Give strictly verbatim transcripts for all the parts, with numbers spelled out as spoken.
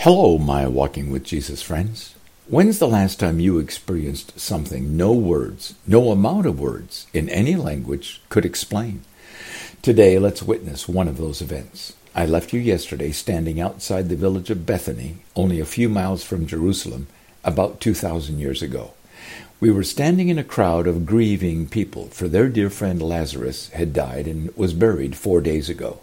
Hello, my Walking with Jesus friends. When's the last time you experienced something no words, no amount of words in any language could explain? Today, let's witness one of those events. I left you yesterday standing outside the village of Bethany, only a few miles from Jerusalem, about two thousand years ago. We were standing in a crowd of grieving people, for their dear friend Lazarus had died and was buried four days ago.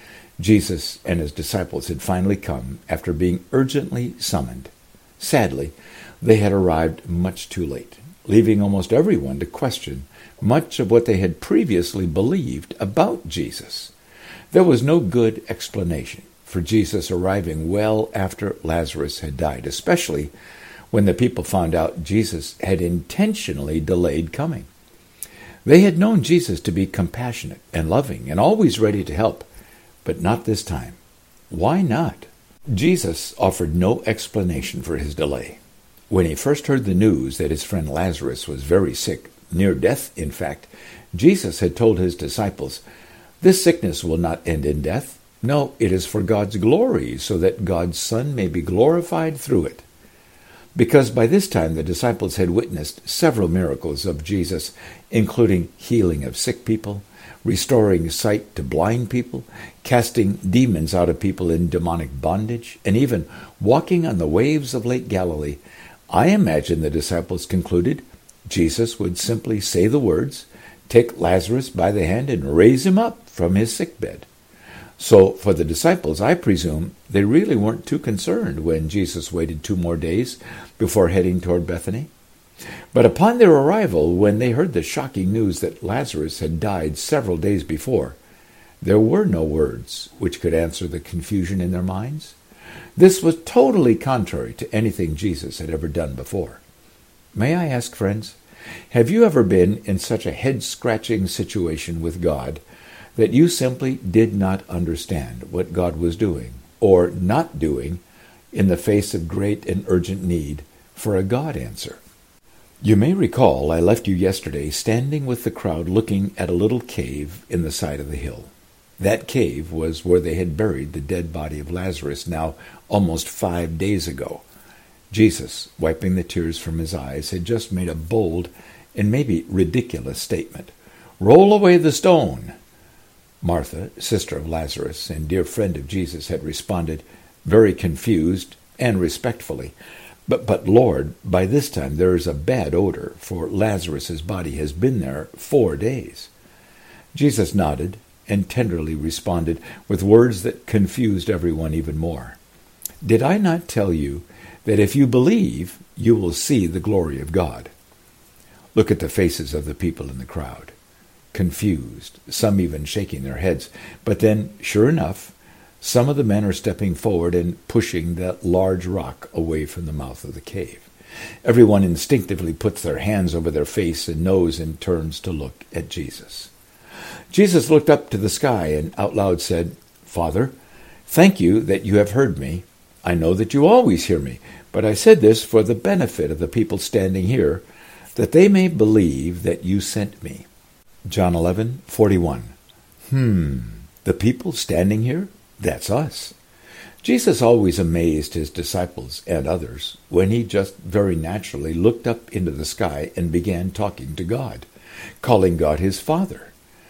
Jesus and his disciples had finally come after being urgently summoned. Sadly, they had arrived much too late, leaving almost everyone to question much of what they had previously believed about Jesus. There was no good explanation for Jesus arriving well after Lazarus had died, especially when the people found out Jesus had intentionally delayed coming. They had known Jesus to be compassionate and loving and always ready to help, but not this time. Why not? Jesus offered no explanation for his delay. When he first heard the news that his friend Lazarus was very sick, near death in fact, Jesus had told his disciples, "This sickness will not end in death. No, it is for God's glory, so that God's Son may be glorified through it." Because by this time the disciples had witnessed several miracles of Jesus, including healing of sick people, restoring sight to blind people, casting demons out of people in demonic bondage, and even walking on the waves of Lake Galilee, I imagine the disciples concluded Jesus would simply say the words, take Lazarus by the hand, and raise him up from his sickbed. So for the disciples, I presume they really weren't too concerned when Jesus waited two more days before heading toward Bethany. But upon their arrival, when they heard the shocking news that Lazarus had died several days before, there were no words which could answer the confusion in their minds. This was totally contrary to anything Jesus had ever done before. May I ask, friends, have you ever been in such a head-scratching situation with God that you simply did not understand what God was doing or not doing in the face of great and urgent need for a God answer? You may recall I left you yesterday standing with the crowd looking at a little cave in the side of the hill. That cave was where they had buried the dead body of Lazarus now almost five days ago. Jesus, wiping the tears from his eyes, had just made a bold and maybe ridiculous statement. "Roll away the stone." Martha, sister of Lazarus and dear friend of Jesus, had responded, very confused and respectfully, But, but Lord, by this time there is a bad odor, for Lazarus's body has been there four days. Jesus nodded and tenderly responded with words that confused everyone even more. "Did I not tell you that if you believe, you will see the glory of God?" Look at the faces of the people in the crowd. Confused, some even shaking their heads. But then, sure enough, some of the men are stepping forward and pushing that large rock away from the mouth of the cave. Everyone instinctively puts their hands over their face and nose and turns to look at Jesus. Jesus looked up to the sky and out loud said, "Father, thank you that you have heard me. I know that you always hear me, but I said this for the benefit of the people standing here, that they may believe that you sent me." John eleven forty-one. Hmm, the people standing here? That's us. Jesus always amazed his disciples and others when he just very naturally looked up into the sky and began talking to God, calling God his Father.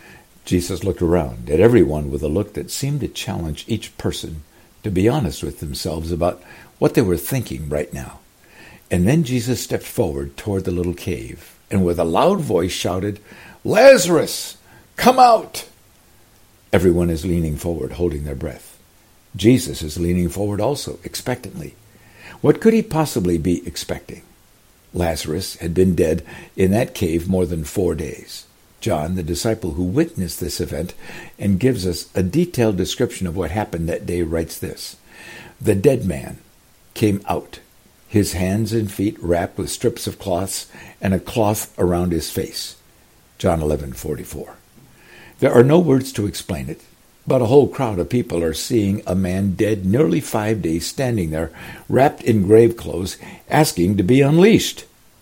Jesus looked around at everyone with a look that seemed to challenge each person to be honest with themselves about what they were thinking right now. And then Jesus stepped forward toward the little cave and with a loud voice shouted, "Lazarus, come out!" Everyone is leaning forward, holding their breath. Jesus is leaning forward also, expectantly. What could he possibly be expecting? Lazarus had been dead in that cave more than four days. John, the disciple who witnessed this event and gives us a detailed description of what happened that day, writes this: "The dead man came out, his hands and feet wrapped with strips of cloths and a cloth around his face." John eleven forty-four. There are no words to explain it, but a whole crowd of people are seeing a man dead nearly five days standing there, wrapped in grave clothes, asking to be unleashed.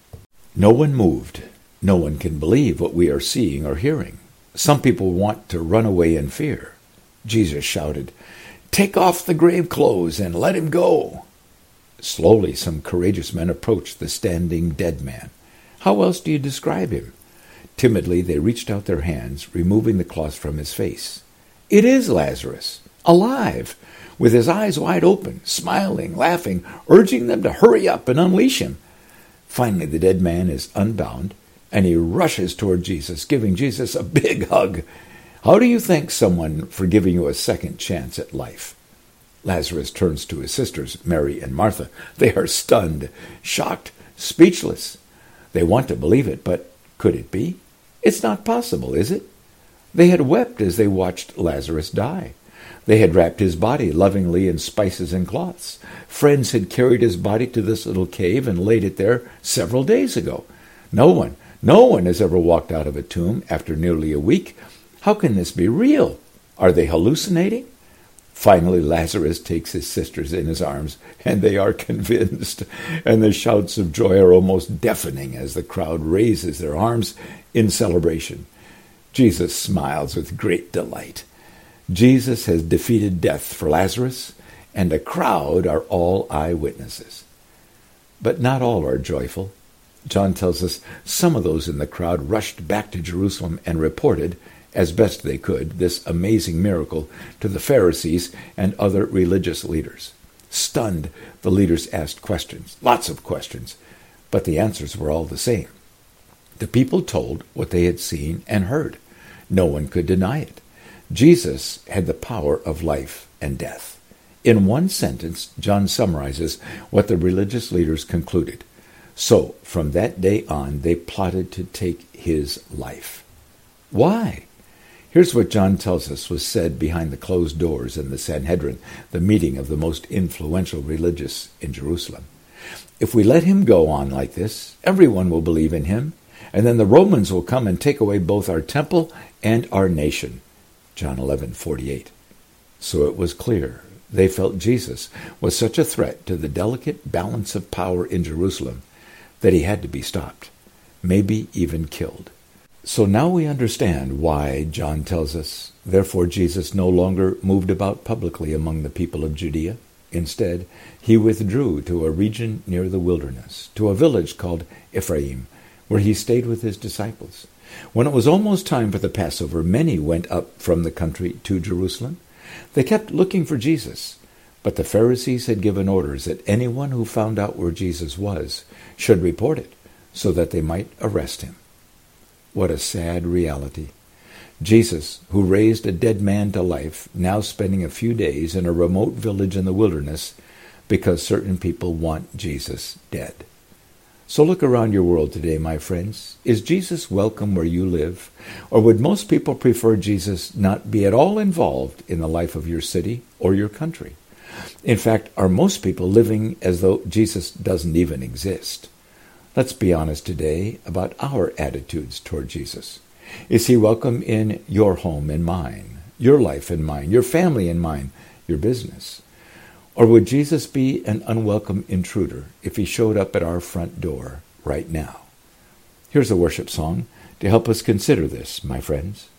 No one moved. No one can believe what we are seeing or hearing. Some people want to run away in fear. Jesus shouted, "Take off the grave clothes and let him go." Slowly, some courageous men approached the standing dead man. How else do you describe him? Timidly, they reached out their hands, removing the cloth from his face. It is Lazarus, alive, with his eyes wide open, smiling, laughing, urging them to hurry up and unleash him. Finally, the dead man is unbound, and he rushes toward Jesus, giving Jesus a big hug. How do you thank someone for giving you a second chance at life? Lazarus turns to his sisters, Mary and Martha. They are stunned, shocked, speechless. They want to believe it, but could it be? It's not possible, is it? They had wept as they watched Lazarus die. They had wrapped his body lovingly in spices and cloths. Friends had carried his body to this little cave and laid it there several days ago. No one, no one has ever walked out of a tomb after nearly a week. How can this be real? Are they hallucinating? Finally, Lazarus takes his sisters in his arms, and they are convinced, and the shouts of joy are almost deafening as the crowd raises their arms in celebration. Jesus smiles with great delight. Jesus has defeated death for Lazarus, and the crowd are all eyewitnesses. But not all are joyful. John tells us some of those in the crowd rushed back to Jerusalem and reported, as best they could, this amazing miracle to the Pharisees and other religious leaders. Stunned, the leaders asked questions, lots of questions, but the answers were all the same. The people told what they had seen and heard. No one could deny it. Jesus had the power of life and death. In one sentence, John summarizes what the religious leaders concluded. So, from that day on, they plotted to take his life. Why? Here's what John tells us was said behind the closed doors in the Sanhedrin, the meeting of the most influential religious in Jerusalem. If we let him go on like this, everyone will believe in him, and then the Romans will come and take away both our temple and our nation. John eleven forty-eight. So it was clear. They felt Jesus was such a threat to the delicate balance of power in Jerusalem that he had to be stopped, maybe even killed. So now we understand why John tells us, therefore Jesus no longer moved about publicly among the people of Judea. Instead, he withdrew to a region near the wilderness, to a village called Ephraim, where he stayed with his disciples. When it was almost time for the Passover, many went up from the country to Jerusalem. They kept looking for Jesus, but the Pharisees had given orders that anyone who found out where Jesus was should report it, so that they might arrest him. What a sad reality. Jesus, who raised a dead man to life, now spending a few days in a remote village in the wilderness because certain people want Jesus dead. So look around your world today, my friends. Is Jesus welcome where you live? Or would most people prefer Jesus not be at all involved in the life of your city or your country? In fact, are most people living as though Jesus doesn't even exist? Let's be honest today about our attitudes toward Jesus. Is he welcome in your home and mine, your life and mine, your family and mine, your business? Or would Jesus be an unwelcome intruder if he showed up at our front door right now? Here's a worship song to help us consider this, my friends.